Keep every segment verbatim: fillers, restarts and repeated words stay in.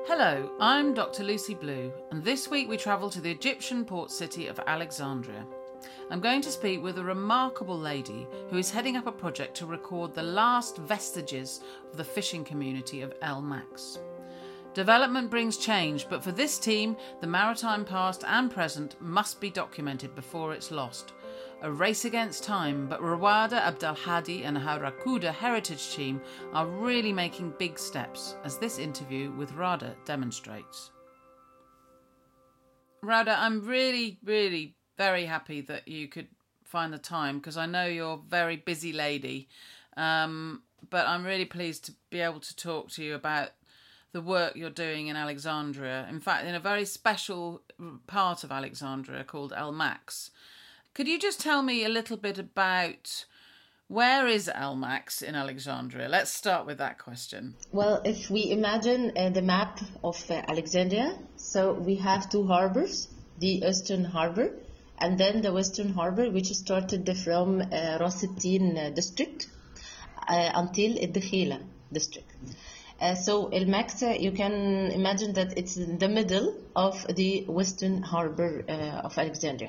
Hello, I'm Doctor Lucy Blue, and this week we travel to the Egyptian port city of Alexandria. I'm going to speak with a remarkable lady who is heading up a project to record the last vestiges of the fishing community of El Max. Development brings change, but for this team, the maritime past and present must be documented before it's lost. A race against time, but Rawada Abdelhadi and her Rakuda heritage team are really making big steps, as this interview with Rada demonstrates. Rada, I'm really, really very happy that you could find the time, because I know you're a very busy lady, um, but I'm really pleased to be able to talk to you about the work you're doing in Alexandria. In fact, in a very special part of Alexandria called El Max. Could you just tell me a little bit about where is El Max in Alexandria? Let's start with that question. Well, if we imagine uh, the map of uh, Alexandria, so we have two harbors, the Eastern Harbor and then the Western Harbor, which started from uh, Ras el-Tin uh, district uh, until Al-Dakhila district. Uh, so El Max, uh, you can imagine that it's in the middle of the Western Harbor uh, of Alexandria.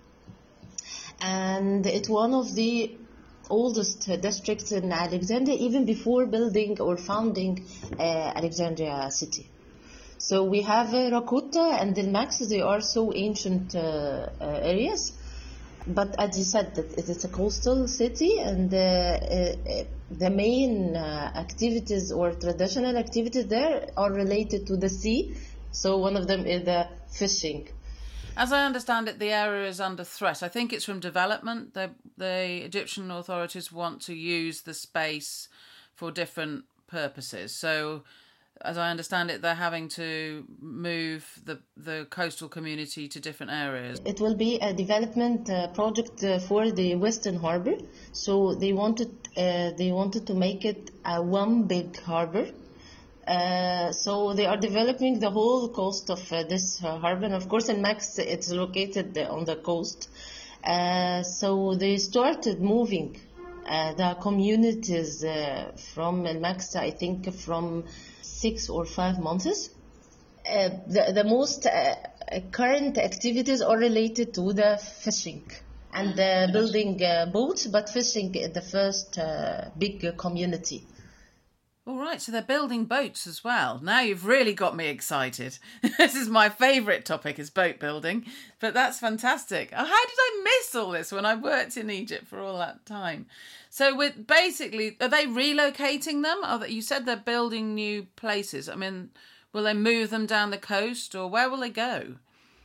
And it's one of the oldest uh, districts in Alexandria, even before building or founding uh, Alexandria city. So we have uh, Rakuta and El Max, they are so ancient uh, uh, areas. But as you said, that it is a coastal city, and uh, uh, the main uh, activities or traditional activities there are related to the sea. So one of them is the fishing. As I understand it, the area is under threat. I think it's from development. The, the Egyptian authorities want to use the space for different purposes. So, as I understand it, they're having to move the, the coastal community to different areas. It will be a development uh, project uh, for the Western Harbor. So they wanted uh, they wanted to make it a one big harbor. Uh, so they are developing the whole coast of uh, this uh, harbor. And of course, in Max, it's located on the coast. Uh, so they started moving uh, the communities uh, from El Max, I think, from six or five months. Uh, the, the most uh, current activities are related to the fishing and uh, building uh, boats, but fishing is the first uh, big community. All right, so they're building boats as well. Now you've really got me excited. This is my favourite topic, is boat building. But that's fantastic. How did I miss all this when I worked in Egypt for all that time? So with basically, are they relocating them? Are they, you said they're building new places. I mean, will they move them down the coast, or where will they go?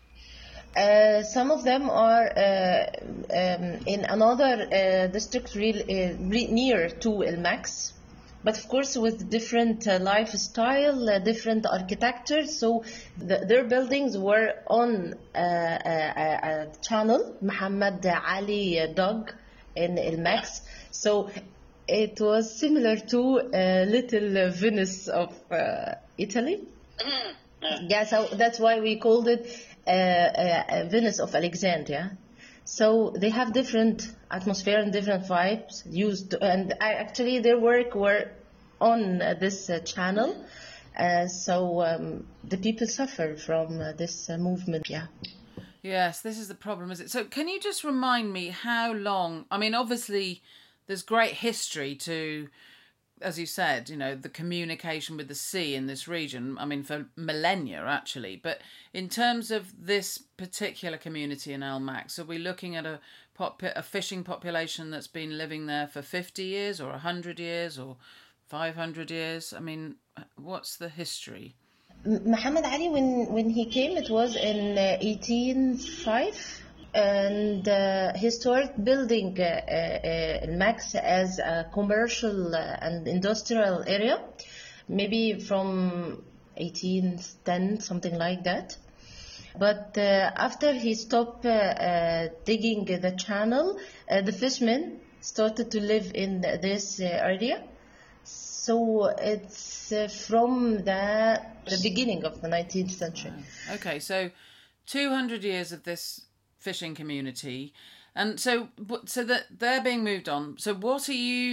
Uh, some of them are uh, um, in another uh, district real, uh, re- near to El Max. But of course, with different uh, lifestyle, uh, different architecture. So the, their buildings were on uh, a, a channel, Muhammad Ali Dog in El Max. So it was similar to uh, Little Venice of uh, Italy. Yeah, so that's why we called it uh, uh, Venice of Alexandria. So they have different atmosphere and different vibes used, to, and I, actually their work were on uh, this uh, channel. Uh, so um, the people suffer from uh, this uh, movement. Yeah. Yes, this is the problem, is it? So can you just remind me how long? I mean, obviously, there's great history to, as you said, you know, the communication with the sea in this region, I mean, for millennia, actually. But in terms of this particular community in El Max, are we looking at a, pop- a fishing population that's been living there for fifty years or one hundred years or five hundred years? I mean, what's the history? Muhammad Ali, when, when he came, it was in uh, eighteen oh five. And uh, he started building uh, uh, El Max as a commercial uh, and industrial area, maybe from eighteen ten, something like that. But uh, after he stopped uh, uh, digging the channel, uh, the fishermen started to live in this uh, area. So it's uh, from the, the beginning of the nineteenth century. Okay, so two hundred years of this fishing community, and so so that they're being moved on. So what are you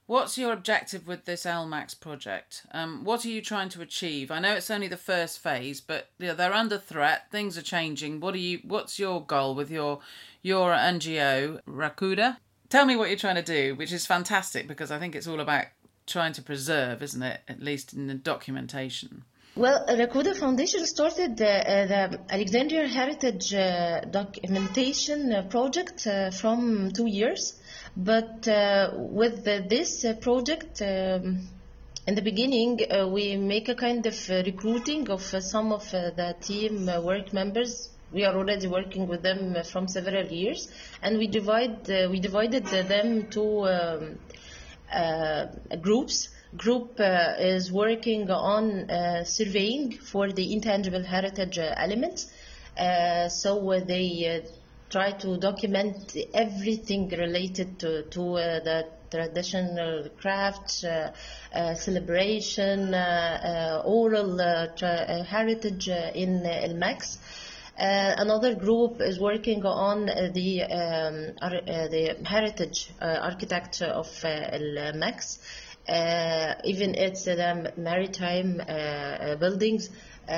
What's your objective with this L MAX project? Um, what are you trying to achieve? I know it's only the first phase, but you know, they're under threat. Things are changing. What are you? What's your goal with your your N G O, Rakuda? Tell me what you're trying to do, which is fantastic because I think it's all about trying to preserve, isn't it? At least in the documentation. Well, Rakuda Foundation started uh, the Alexandria Heritage uh, Documentation uh, Project uh, from two years. But uh, with the, this uh, project, um, in the beginning, uh, we make a kind of uh, recruiting of uh, some of uh, the team uh, work members. We are already working with them uh, from several years, and we divide uh, we divided them to um, uh, groups. Group uh, is working on uh, surveying for the intangible heritage uh, elements. Uh, so uh, they uh, try to document everything related to, to uh, the traditional crafts, uh, uh, celebration, uh, uh, oral uh, tra- uh, heritage uh, in uh, L MAX. Uh, another group is working on uh, the um, ar- uh, the heritage uh, architecture of uh, L MAX. Uh, even it's uh, the maritime uh, uh, buildings, uh,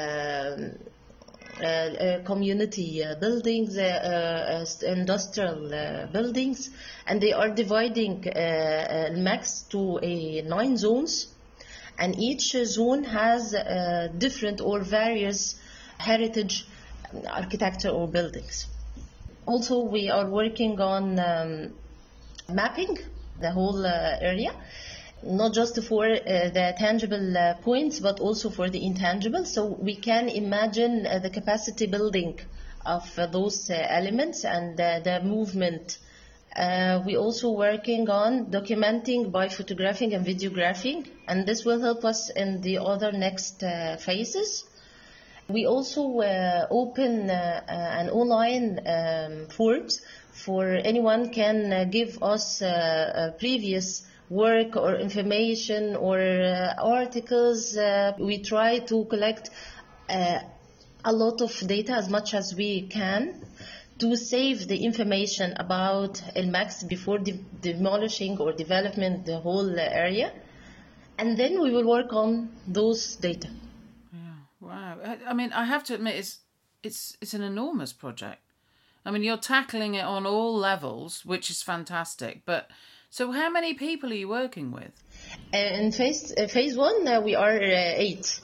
uh, uh, community uh, buildings, uh, uh, industrial uh, buildings, and they are dividing uh, uh, MAX to a nine zones, and each zone has uh, different or various heritage architecture or buildings. Also, we are working on um, mapping the whole uh, area. Not just for uh, the tangible uh, points, but also for the intangible. So we can imagine uh, the capacity building of uh, those uh, elements and uh, the movement. Uh, we also working on documenting by photographing and videographing, and this will help us in the other next uh, phases. We also uh, open uh, uh, an online um, forms for anyone can uh, give us uh, a previous work or information or uh, articles. Uh, we try to collect uh, a lot of data as much as we can to save the information about L MAX before de- demolishing or development the whole area. And then we will work on those data. Yeah, wow. I, I mean, I have to admit, it's it's it's an enormous project. I mean, you're tackling it on all levels, which is fantastic, but so how many people are you working with? Uh, in phase, uh, phase one, uh, we are uh, eight.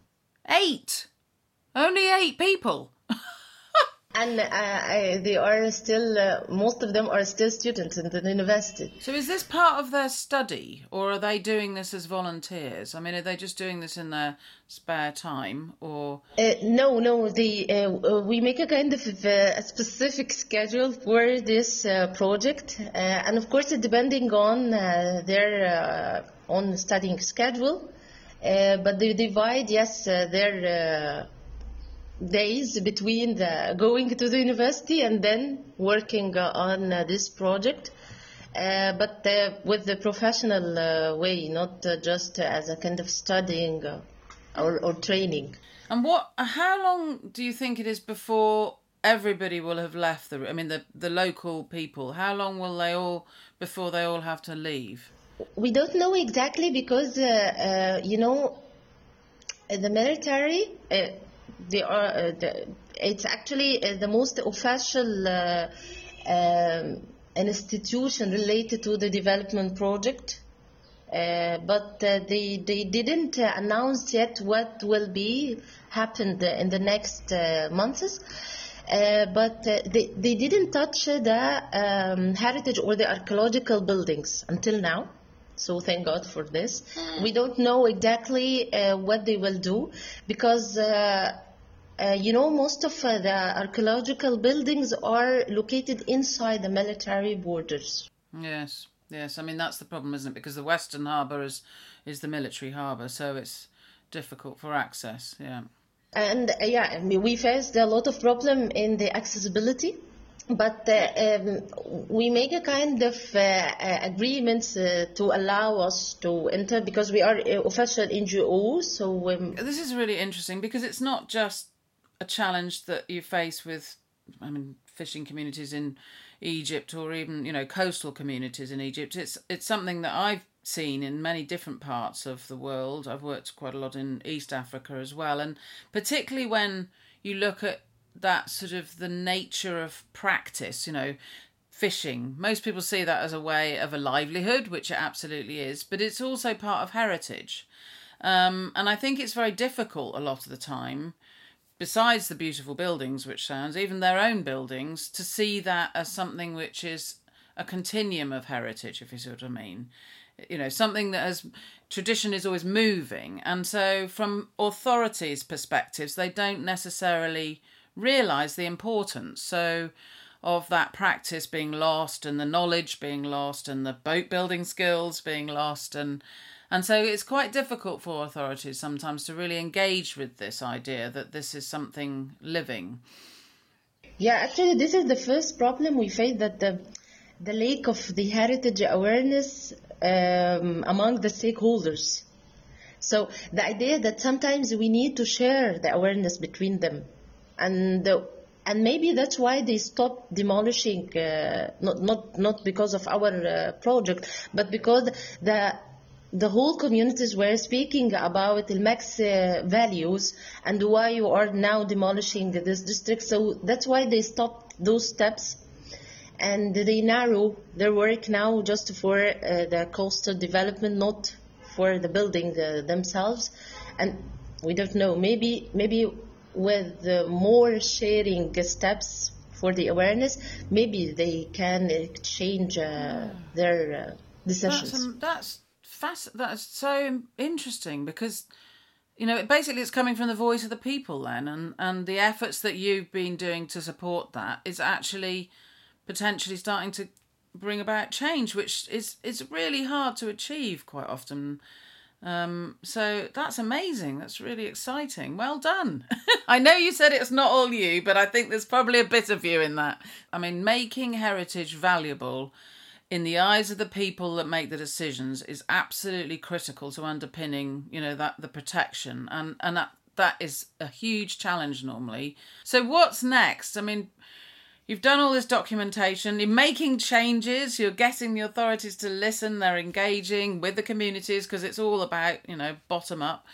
Eight? Only eight people? And uh, I, they are still, uh, most of them are still students in the university. So is this part of their study, or are they doing this as volunteers? I mean, are they just doing this in their spare time, or...? Uh, no, no, they, uh, we make a kind of a specific schedule for this uh, project. Uh, and of course, depending on uh, their uh, own studying schedule. Uh, but they divide, yes, uh, their... Uh, days between the going to the university and then working uh, on uh, this project, uh, but uh, with the professional uh, way, not uh, just uh, as a kind of studying uh, or, or training. And what? How long do you think it is before everybody will have left the? I mean, the the local people. How long will they all before they all have to leave? We don't know exactly because uh, uh, you know the military. Uh, They are. Uh, the, it's actually uh, the most official uh, um, institution related to the development project, uh, but uh, they they didn't uh, announce yet what will be happened in the next uh, months. Uh, but uh, they they didn't touch the um, heritage or the archaeological buildings until now. So thank God for this. Mm. We don't know exactly uh, what they will do because. Uh, Uh, you know, most of uh, the archaeological buildings are located inside the military borders. Yes, yes. I mean, that's the problem, isn't it? Because the Western Harbour is, is the military harbour, so it's difficult for access, yeah. And, uh, yeah, I mean, we faced a lot of problem in the accessibility, but uh, um, we make a kind of uh, uh, agreements uh, to allow us to enter because we are uh, official N G O, so... Um, this is really interesting because it's not just a challenge that you face with, I mean, fishing communities in Egypt, or even, you know, coastal communities in Egypt. It's it's something that I've seen in many different parts of the world. I've worked quite a lot in East Africa as well, and particularly when you look at that sort of the nature of practice, you know, fishing. Most people see that as a way of a livelihood, which it absolutely is, but it's also part of heritage. Um, and I think it's very difficult a lot of the time, besides the beautiful buildings, which sounds, even their own buildings, to see that as something which is a continuum of heritage, if you see what I mean. You know, something that has, tradition is always moving. And so from authorities' perspectives, they don't necessarily realise the importance. So of that practice being lost, and the knowledge being lost, and the boat building skills being lost, and and so it's quite difficult for authorities sometimes to really engage with this idea that this is something living. Yeah, actually, this is the first problem we face, that the the lack of the heritage awareness um, among the stakeholders. So the idea that sometimes we need to share the awareness between them, and the And maybe that's why they stopped demolishing, uh, not not not because of our uh, project, but because the the whole communities were speaking about the max uh, values and why you are now demolishing this district. So that's why they stopped those steps, and they narrow their work now just for uh, the coastal development, not for the building uh, themselves. And we don't know, maybe maybe. with uh, more sharing steps for the awareness, maybe they can exchange uh, their uh, decisions. That's, um, that's, fasc- that's so interesting, because, you know, basically it's coming from the voice of the people then, and, and the efforts that you've been doing to support that is actually potentially starting to bring about change, which is, is really hard to achieve quite often. Um, so that's amazing. That's really exciting. Well done. I know you said it's not all you, but I think there's probably a bit of you in that. I mean, making heritage valuable in the eyes of the people that make the decisions is absolutely critical to underpinning, you know, that the protection. And, and that, that is a huge challenge normally. So what's next? I mean, you've done all this documentation, you're making changes, you're getting the authorities to listen, they're engaging with the communities, because it's all about, you know, bottom up.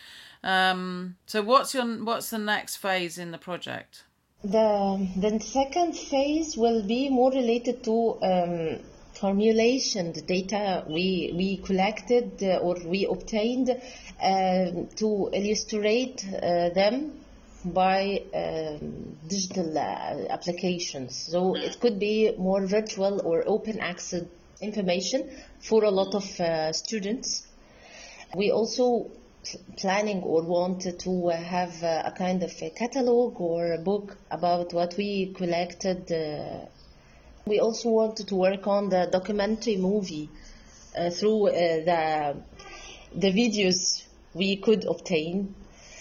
Um, so what's your what's the next phase in the project? The, the second phase will be more related to um, formulation, the data we, we collected uh, or we obtained uh, to illustrate uh, them by um, digital uh, applications. So it could be more virtual or open access information for a lot of uh, students. We also planning or want to have a kind of a catalog or a book about what we collected. Uh, we also wanted to work on the documentary movie uh, through uh, the the videos we could obtain.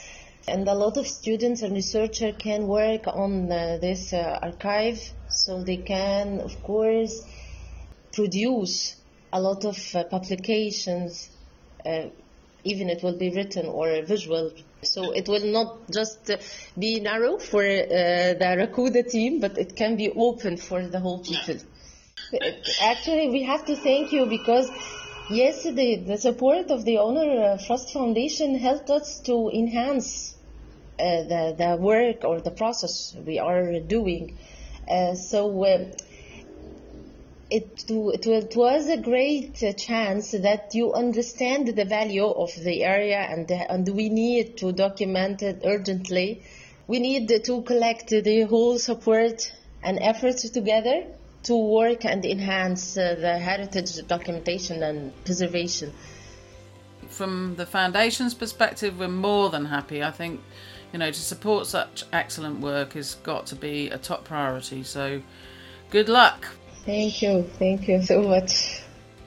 And a lot of students and researchers can work on uh, this uh, archive, so they can, of course, produce a lot of uh, publications, uh, even it will be written or visual. So it will not just uh, be narrow for uh, the Rakuda team, but it can be open for the whole people. Actually, we have to thank you, because yesterday the support of the Honor Frost Foundation helped us to enhance uh, the, the work or the process we are doing. Uh, so uh, it, it, it was a great chance that you understand the value of the area, and, and we need to document it urgently. We need to collect the whole support and efforts together to work and enhance uh, the heritage documentation and preservation. From the Foundation's perspective, we're more than happy. I think, you know, to support such excellent work has got to be a top priority. So good luck. Thank you. Thank you so much.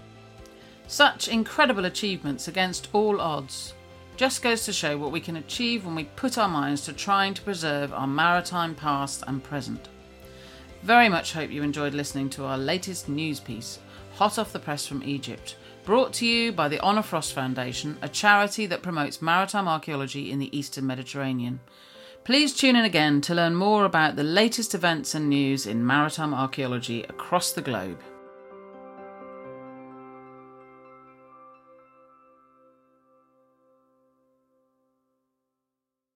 Such incredible achievements against all odds. Just goes to show what we can achieve when we put our minds to trying to preserve our maritime past and present. Very much hope you enjoyed listening to our latest news piece, hot off the press from Egypt, brought to you by the Honor Frost Foundation, a charity that promotes maritime archaeology in the Eastern Mediterranean. Please tune in again to learn more about the latest events and news in maritime archaeology across the globe.